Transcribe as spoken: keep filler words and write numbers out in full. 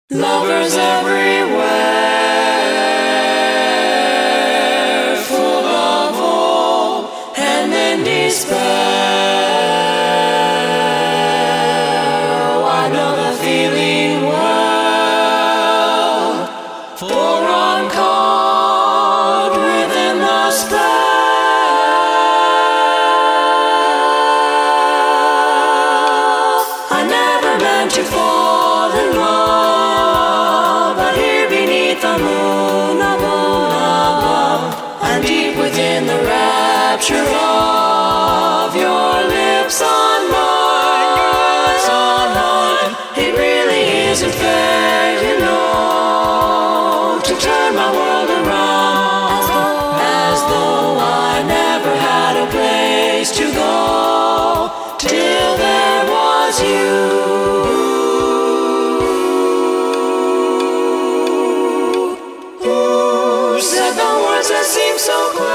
Lovers everywhere, full of hope and then despair. Oh, I know the feeling well, for I'm caught within the spell. I never meant to fall in love, but here beneath the moon above, and deep within the rapture of your lips on mine, your lips on mine. It really isn't fair, you know, to turn my world around as though, as though I never had a place to go till there was you. Said the words that seem so close.